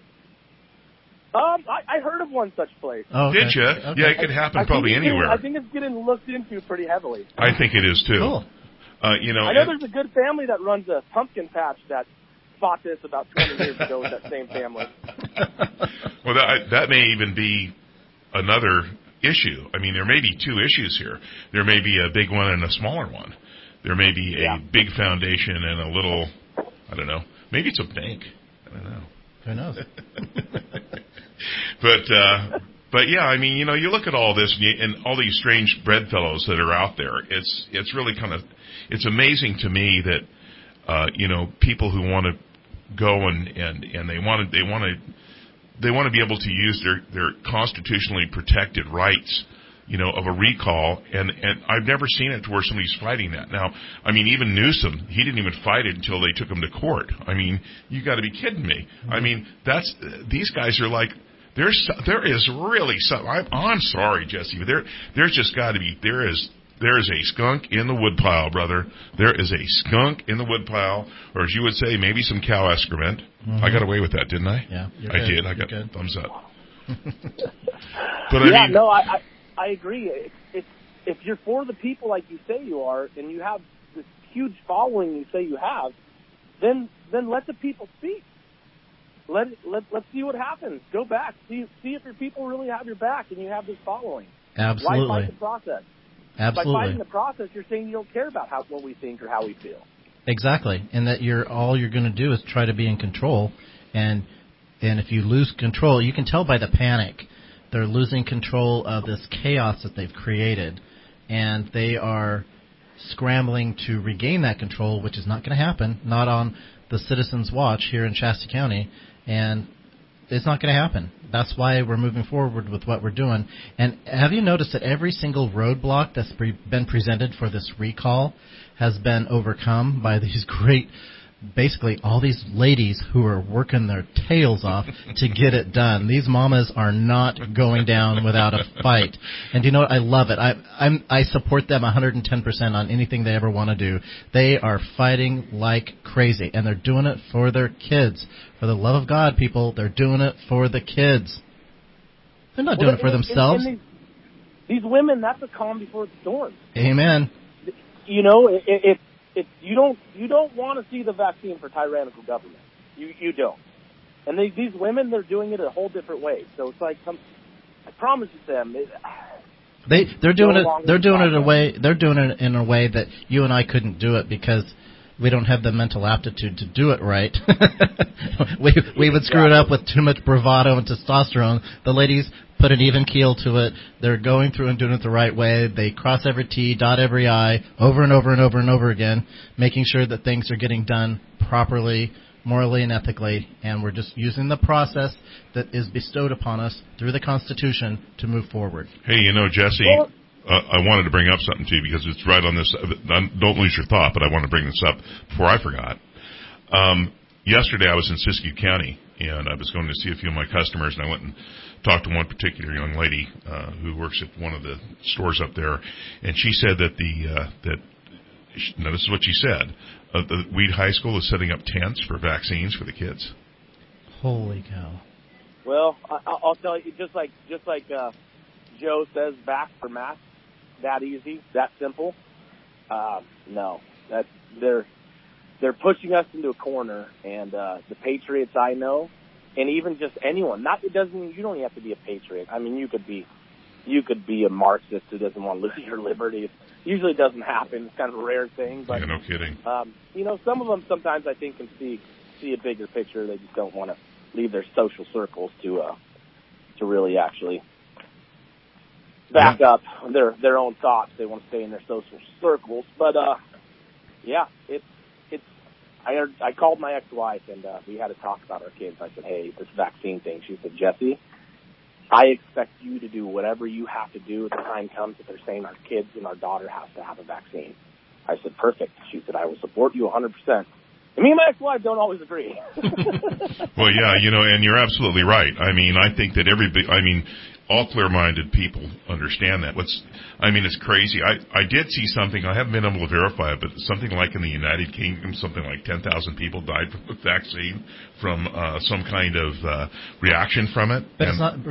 I heard of one such place. Oh, okay. Did you? Okay. Yeah, it could happen probably anywhere. I think it's getting looked into pretty heavily. I think it is too. Cool. I know there's a good family that runs a pumpkin patch that fought this about 20 years ago with that same family. Well, that may even be another issue. There may be two issues here. There may be a big one and a smaller one. There may be a big foundation and a little, I don't know, maybe it's a bank. I don't know. Who knows? But yeah, you look at all this and all these strange bedfellows that are out there. It's really it's amazing to me that people who want to go and they want to be able to use their constitutionally protected rights, of a recall, and I've never seen it to where somebody's fighting that. Now, even Newsom, he didn't even fight it until they took him to court. You got to be kidding me. These guys are like, there is really something. I'm sorry, Jesse, but there's just got to be, there is a skunk in the woodpile, brother. There is a skunk in the woodpile, or as you would say, maybe some cow excrement. Mm-hmm. I got away with that, didn't I? Yeah, I did. I got thumbs up. But I agree. If you're for the people like you say you are, and you have this huge following you say you have, then let the people speak. Let's see what happens. Go back. See if your people really have your back and you have this following. Absolutely. Why fight the process? Absolutely. By fighting the process, you're saying you don't care about what we think or how we feel. Exactly, and that all you're going to do is try to be in control, and if you lose control, you can tell by the panic. They're losing control of this chaos that they've created, and they are scrambling to regain that control, which is not going to happen, not on the Citizens Watch here in Shasta County, and it's not going to happen. That's why we're moving forward with what we're doing. And have you noticed that every single roadblock that's been presented for this recall has been overcome by these great basically all these ladies who are working their tails off to get it done. These mamas are not going down without a fight. And you know what? I love it. I support them 110% on anything they ever want to do. They are fighting like crazy, and they're doing it for their kids. For the love of God, people, they're doing it for the kids. They're not doing it for themselves. And these women, that's a calm before the storm. Amen. You know, you don't want to see the vaccine for tyrannical government. You don't. And these women, they're doing it a whole different way. So it's like I promise you, them. They're doing it in a way that you and I couldn't do it because we don't have the mental aptitude to do it right. we would screw it up with too much bravado and testosterone. The ladies put an even keel to it. They're going through and doing it the right way. They cross every T, dot every I, over and over and over and over again, making sure that things are getting done properly, morally and ethically, and we're just using the process that is bestowed upon us through the Constitution to move forward. Hey, you know, Jesse, I wanted to bring up something to you because it's right on this. Don't lose your thought, but I want to bring this up before I forgot. Yesterday I was in Siskiyou County, and I was going to see a few of my customers, and I went and talked to one particular young lady who works at one of the stores up there, and she said that now this is what she said, the Weed High School is setting up tents for vaccines for the kids. Holy cow. Well, I'll tell you, just like Joe says, vax for mask, that easy, that simple. No, they're pushing us into a corner, and the patriots I know, and even just anyone, you don't even have to be a patriot. I mean, you could be a Marxist who doesn't want to lose your liberty. It usually doesn't happen. It's kind of a rare thing, but yeah, no kidding. You know, some of them sometimes I think can see a bigger picture. They just don't want to leave their social circles to really actually back up their own thoughts. They want to stay in their social circles. But yeah, I called my ex-wife and we had to talk about our kids. I said, hey, this vaccine thing. She said, Jesse, I expect you to do whatever you have to do if the time comes that they're saying our kids and our daughter has to have a vaccine. I said, perfect. She said, I will support you 100%. And me and my ex-wife don't always agree. Well, yeah, you know, and you're absolutely right. I mean, I think that all clear-minded people understand that. It's crazy. I did see something, I haven't been able to verify it, but something like in the United Kingdom, something like 10,000 people died from the vaccine from some kind of reaction from it. But it's not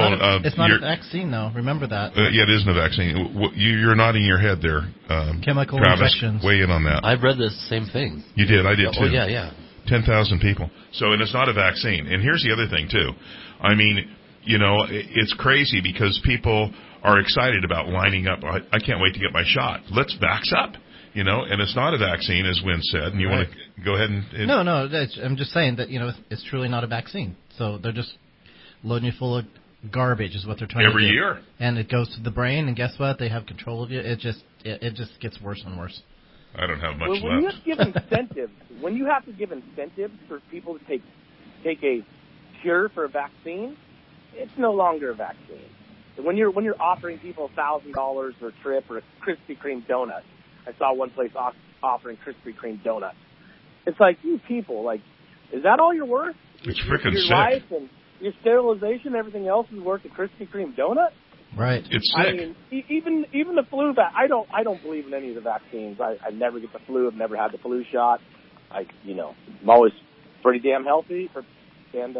a vaccine, though. Remember that. Yeah, it isn't a vaccine. You're nodding your head there. Chemical Travis, injections. weigh in on that. I've read the same thing. You did. I did, too. Oh, yeah. 10,000 people. So, and it's not a vaccine. And here's the other thing, too. I mean, you know, it's crazy because people are excited about lining up. I can't wait to get my shot. Let's vax up, you know, and it's not a vaccine, as Wynn said. And you want to go ahead and... No, I'm just saying that, you know, it's truly not a vaccine. So they're just loading you full of garbage is what they're trying to do. Every year. And it goes to the brain, and guess what? They have control of you. It just gets worse and worse. I don't have much left. When you have to give incentives, when you have to give incentives for people to take a cure for a vaccine, it's no longer a vaccine. When you're offering people $1,000 for a trip or a Krispy Kreme donut, I saw one place offering Krispy Kreme donuts. It's like, you people, like, is that all you're worth? It's freaking sick. Your life and your sterilization, everything else is worth a Krispy Kreme donut? Right. It's sick. I mean, even the flu I don't believe in any of the vaccines. I never get the flu. I've never had the flu shot. I'm always pretty damn healthy. And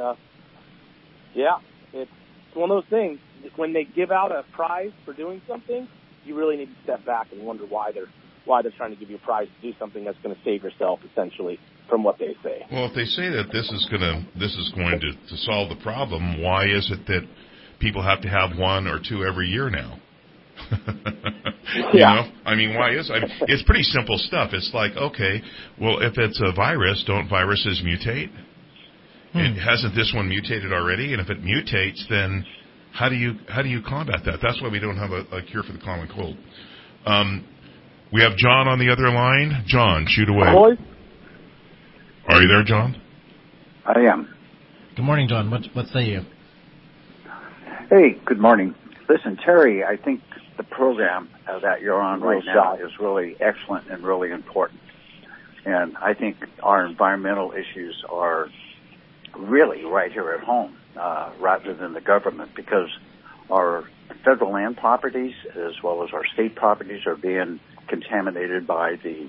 yeah, it's one of those things. When they give out a prize for doing something, you really need to step back and wonder why they're trying to give you a prize to do something that's going to save yourself, essentially, from what they say. Well, if they say that this is going to solve the problem, why is it that people have to have one or two every year now? You know? I mean, why is it? It's pretty simple stuff. It's like, okay, well, if it's a virus, don't viruses mutate? Hasn't this one mutated already? And if it mutates, then how do you combat that? That's why we don't have a cure for the common cold. We have John on the other line. John, shoot away. Boys? Are you there, John? I am. Good morning, John. What say you? Hey, good morning. Listen, Terry, I think the program that you're on right now is really excellent and really important. And I think our environmental issues are really right here at home, rather than the government, because our federal land properties as well as our state properties are being contaminated by the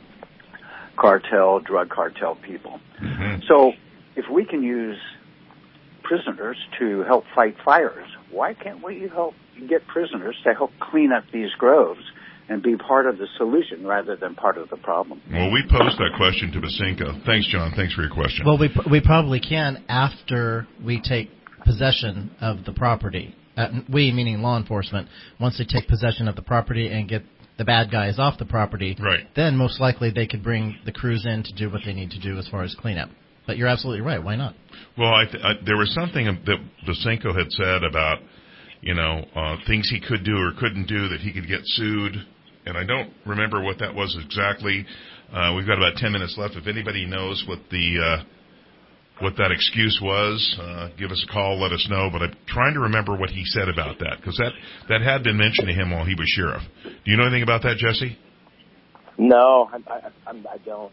drug cartel people. Mm-hmm. So if we can use prisoners to help fight fires, why can't we help get prisoners to help clean up these groves and be part of the solution rather than part of the problem? Well, we posed that question to Basinko. Thanks, John. Thanks for your question. Well, we probably can after we take possession of the property. We, meaning law enforcement, once they take possession of the property and get the bad guys off the property, right, then most likely they could bring the crews in to do what they need to do as far as cleanup. But you're absolutely right. Why not? Well, there was something that Basinko had said about, things he could do or couldn't do that he could get sued, and I don't remember what that was exactly. We've got about 10 minutes left. If anybody knows what that excuse was, give us a call, let us know. But I'm trying to remember what he said about that, because that had been mentioned to him while he was sheriff. Do you know anything about that, Jesse? No, I don't.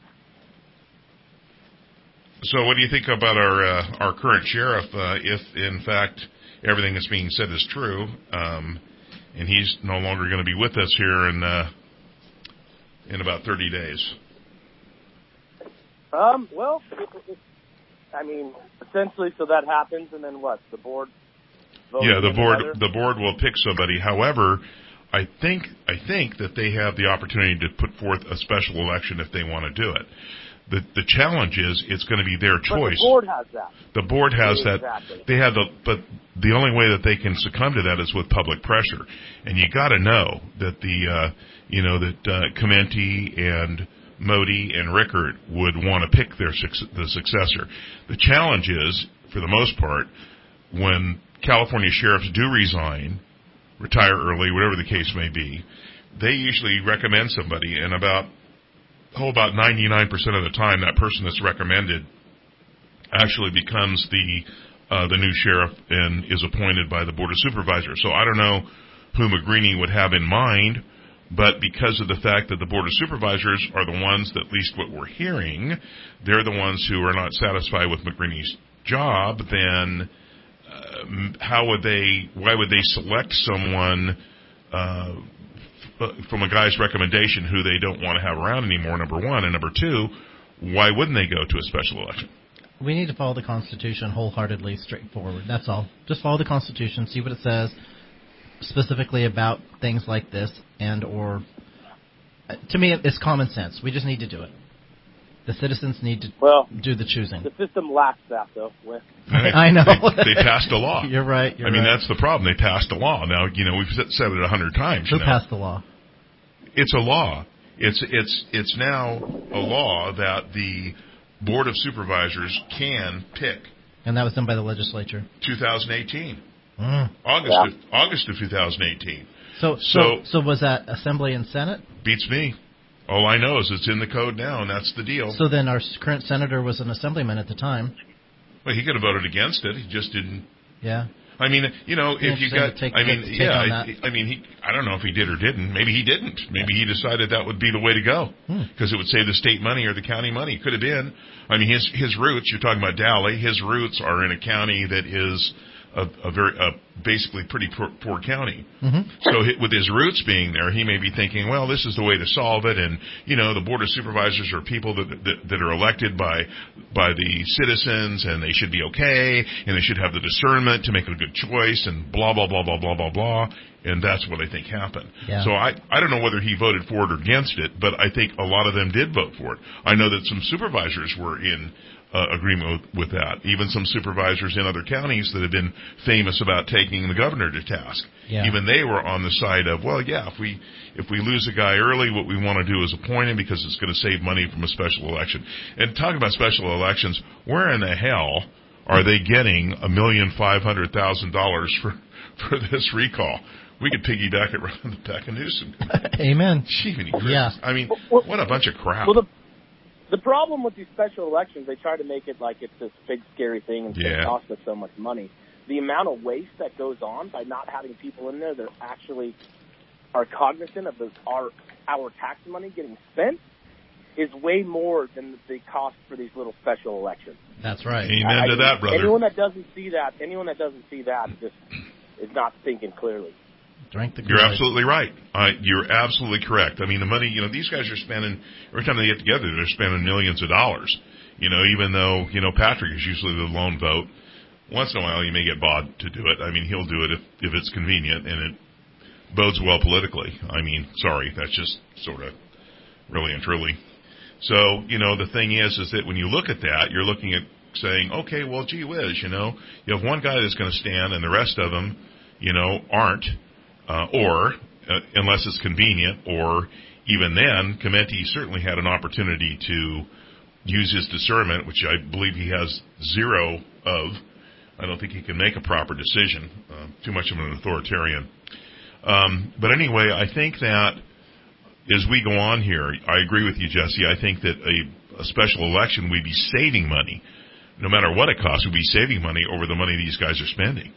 So what do you think about our current sheriff, if in fact everything that's being said is true, and he's no longer going to be with us here in about 30 days? Well, essentially, so that happens, and then what? The board votes? Yeah, the board will pick somebody. However, I think that they have the opportunity to put forth a special election if they want to do it. The challenge is it's going to be their choice. But the board has that. The board has exactly. that. They have but the only way that they can succumb to that is with public pressure. And you got to know that Clemente and Modi and Rickert would want to pick the successor. The challenge is, for the most part, when California sheriffs do resign, retire early, whatever the case may be, they usually recommend somebody, and about 99% of the time, that person that's recommended actually becomes the new sheriff and is appointed by the Board of Supervisors. So I don't know who McGreeny would have in mind, but because of the fact that the Board of Supervisors are the ones that, at least what we're hearing, they're the ones who are not satisfied with McGreeny's job, then why would they select someone from a guy's recommendation who they don't want to have around anymore, number one, and number two, why wouldn't they go to a special election? We need to follow the Constitution wholeheartedly, straightforward. That's all. Just follow the Constitution, see what it says specifically about things like this, or to me, it's common sense. We just need to do it. The citizens need to do the choosing. The system lacks that, though. I know. They passed a law. You're right. I mean, that's the problem. They passed a law. Now, we've said it 100 times. Who passed the law? It's a law. It's now a law that the Board of Supervisors can pick. And that was done by the legislature. 2018. August of 2018. So was that Assembly and Senate? Beats me. All I know is it's in the code now, and that's the deal. So then our current senator was an assemblyman at the time. Well, he could have voted against it. He just didn't. Yeah. I mean, if you got, I don't know if he did or didn't. Maybe he didn't. Maybe he decided that would be the way to go because it would save the state money or the county money. Could have been. I mean, his roots. You're talking about Dally. His roots are in a county that is basically pretty poor county. Mm-hmm. So with his roots being there, he may be thinking, well, this is the way to solve it. And, the Board of Supervisors are people that are elected by the citizens, and they should be okay, and they should have the discernment to make a good choice, and blah, blah, blah, blah, blah, blah, blah. And that's what I think happened. Yeah. So I don't know whether he voted for it or against it, but I think a lot of them did vote for it. I know that some supervisors were in agreement with that. Even some supervisors in other counties that have been famous about taking the governor to task. Yeah. Even they were on the side of, well, yeah, if we lose a guy early, what we want to do is appoint him because it's going to save money from a special election. And talking about special elections, where in the hell are they getting $1,500,000 for this recall? We could piggyback it right back in Newsom. Amen. Yeah. I mean, what a bunch of crap. Well, the problem with these special elections, they try to make it like it's this big, scary thing and it costs us so much money. The amount of waste that goes on by not having people in there that actually are cognizant of our tax money getting spent is way more than the cost for these little special elections. That's right. Amen to that, brother. Anyone that doesn't see that just is not thinking clearly. You're absolutely right. You're absolutely correct. I mean, the money, these guys are spending, every time they get together, they're spending millions of dollars. Even though, Patrick is usually the lone vote. Once in a while, you may get Bob to do it. I mean, he'll do it if it's convenient and it bodes well politically. I mean, sorry, that's just sort of really and truly. So, the thing is that when you look at that, you're looking at saying, okay, well, gee whiz, you have one guy that's going to stand and the rest of them, aren't, or unless it's convenient, or even then, Clemente certainly had an opportunity to use his discernment, which I believe he has zero of. I don't think he can make a proper decision. Too much of an authoritarian. But anyway, I think that as we go on here, I agree with you, Jesse. I think that a special election, we'd be saving money. No matter what it costs, we'd be saving money over the money these guys are spending.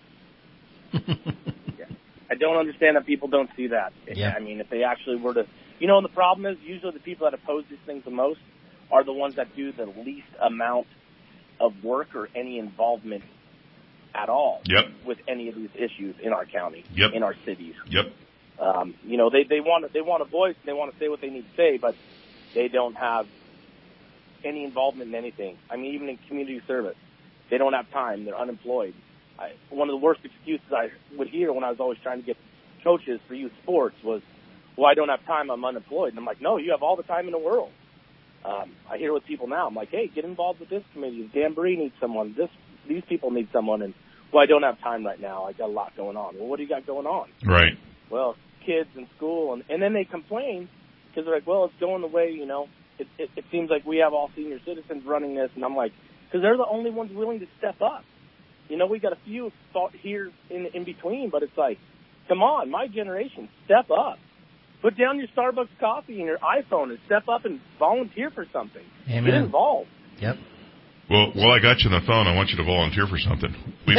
I don't understand that people don't see that. Yeah. I mean, if they actually were to, and the problem is usually the people that oppose these things the most are the ones that do the least amount of work or any involvement at all with any of these issues in our county, in our cities. Yep. They want a voice and they want to say what they need to say, but they don't have any involvement in anything. I mean, even in community service, they don't have time. They're unemployed. One of the worst excuses I would hear when I was always trying to get coaches for youth sports was, well, I don't have time, I'm unemployed. And I'm like, no, you have all the time in the world. I hear with people now, I'm like, hey, get involved with this committee. Dan Bree needs someone. These people need someone. And, well, I don't have time right now. I got a lot going on. Well, what do you got going on? Right. Well, kids in school. And then they complain because they're like, well, it's going the way, it seems like we have all senior citizens running this. And I'm like, because they're the only ones willing to step up. We got a few here in between, but it's like, come on, my generation, step up. Put down your Starbucks coffee and your iPhone and step up and volunteer for something. Amen. Get involved. Yep. Well, I got you on the phone. I want you to volunteer for something.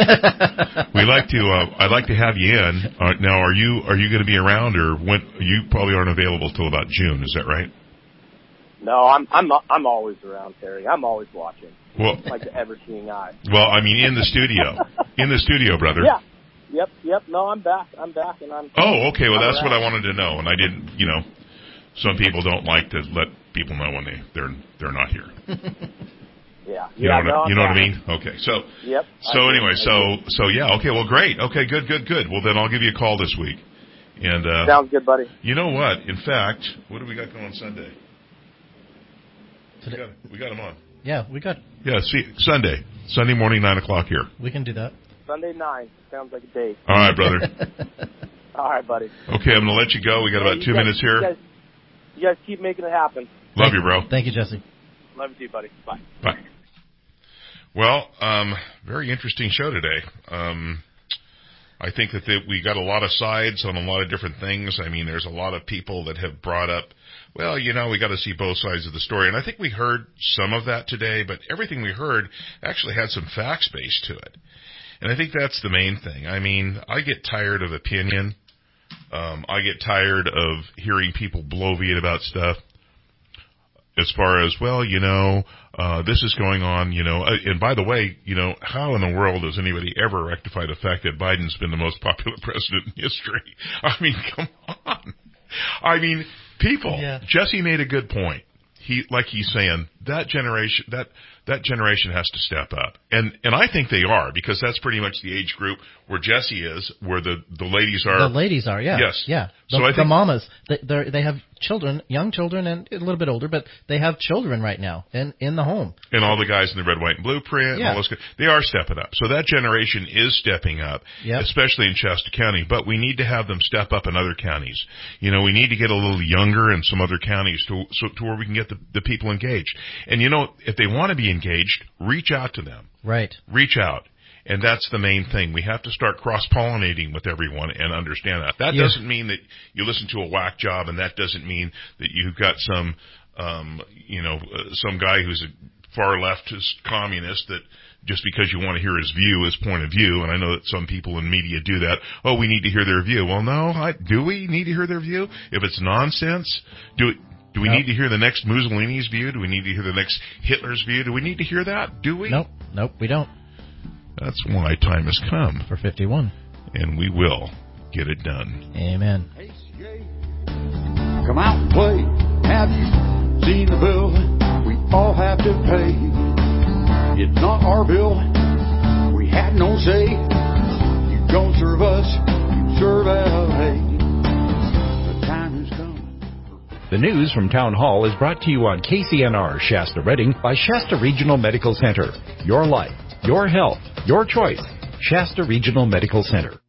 I'd like to have you in. Now, are you going to be around, or when? You probably aren't available till about June. Is that right? No, I'm always around, Terry. I'm always watching. Well, like the ever-seeing eye. Well, I mean, in the studio, brother. Yeah. Yep. No, I'm back, and I'm. Oh, okay. Well, that's what I wanted to know, and I didn't. Some people don't like to let people know when they're not here. Yeah. You know what I mean? Okay. So. Yep. So anyway, so yeah. Okay. Well, great. Okay. Good. Well, then I'll give you a call this week. And sounds good, buddy. You know what? In fact, what do we got going Sunday? We got him on. Yeah, we got. Yeah. See, Sunday morning, 9:00 here. We can do that. Sunday 9 sounds like a date. All right, brother. All right, buddy. Okay, I'm gonna let you go. We got about 2 minutes here. You guys keep making it happen. Love you, bro. Thank you, Jesse. Love you too, buddy. Bye. Bye. Well, very interesting show today. I think that we got a lot of sides on a lot of different things. I mean, there's a lot of people that have brought up, well, we got to see both sides of the story. And I think we heard some of that today, but everything we heard actually had some facts based to it. And I think that's the main thing. I mean, I get tired of opinion. I get tired of hearing people bloviate about stuff. As far as, well, this is going on, and by the way, how in the world does anybody ever rectify the fact that Biden's been the most popular president in history? I mean, come on. I mean, people, Jesse made a good point. He's saying that generation has to step up. And I think they are, because that's pretty much the age group where Jesse is, where the ladies are. The ladies are, yeah. Yes. Yeah. So I think the mamas, they have children, young children, and a little bit older, but they have children right now in the home. And all the guys in the red, white, and blueprint, and all those guys, they are stepping up. So that generation is stepping up, especially in Shasta County. But we need to have them step up in other counties. We need to get a little younger in some other counties to where we can get the people engaged. And if they want to be engaged, reach out to them. Right. Reach out. And that's the main thing. We have to start cross-pollinating with everyone and understand that. That doesn't mean that you listen to a whack job, and that doesn't mean that you've got some guy who's a far leftist communist that just because you want to hear his point of view, and I know that some people in media do that. Oh, we need to hear their view. Well, no, do we need to hear their view? If it's nonsense, do Do we need to hear the next Mussolini's view? Do we need to hear the next Hitler's view? Do we need to hear that? Do we? Nope, we don't. That's why time has come. For 51. And we will get it done. Amen. Come out and play. Have you seen the bill we all have to pay? It's not our bill. We had no say. You don't serve us. You serve LA. The time has come. The news from Town Hall is brought to you on KCNR Shasta Redding by Shasta Regional Medical Center. Your life, your health, your choice. Shasta Regional Medical Center.